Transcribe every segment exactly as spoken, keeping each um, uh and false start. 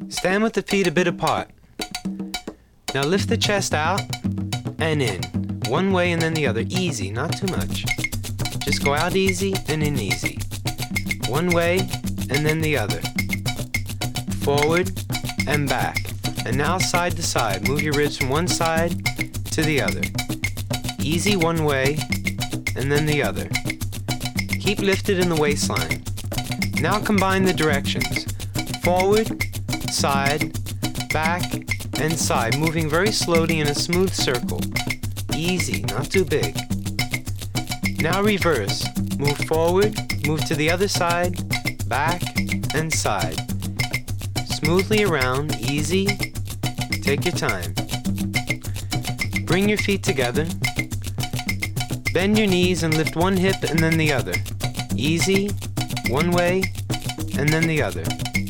Stand with the feet a bit apart. Now lift the chest out and in. One way and then the other. Easy, not too much. Just go out easy and in easy. One way and then the other. Forward and back. And now side to side. Move your ribs from one side to the other. Easy one way and then the other. Keep lifted in the waistline. Now combine the directions. Forward, side, back, and side, moving very slowly in a smooth circle. Easy, not too big. Now reverse. Move forward, move to the other side, back, and side. Smoothly around, easy. Take your time. Bring your feet together. Bend your knees and lift one hip and then the other. Easy, one way, and then the other.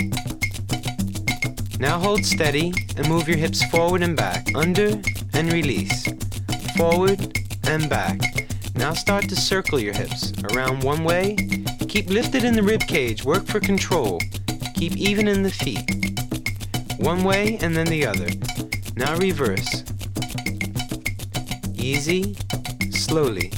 Now hold steady and move your hips forward and back, under and release, forward and back. Now start to circle your hips, around one way. Keep lifted in the rib cage, work for control. Keep even in the feet. One way and then the other. Now reverse. Easy, slowly.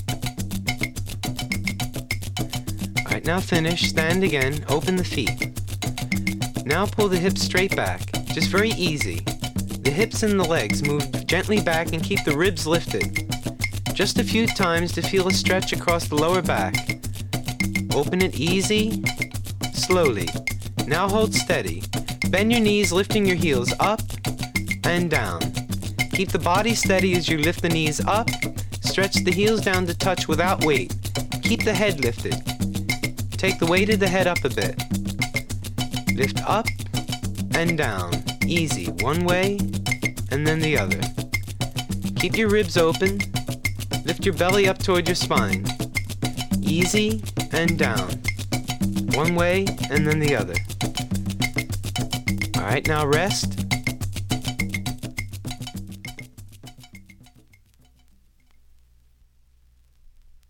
Alright, now finish, stand again, open the feet. Now pull the hips straight back, just very easy. The hips and the legs move gently back and keep the ribs lifted. Just a few times to feel a stretch across the lower back. Open it easy, slowly. Now hold steady. Bend your knees, lifting your heels up and down. Keep the body steady as you lift the knees up. Stretch the heels down to touch without weight. Keep the head lifted. Take the weight of the head up a bit. Lift up and down. Easy. One way and then the other. Keep your ribs open. Lift your belly up toward your spine. Easy and down. One way and then the other. Alright, now rest.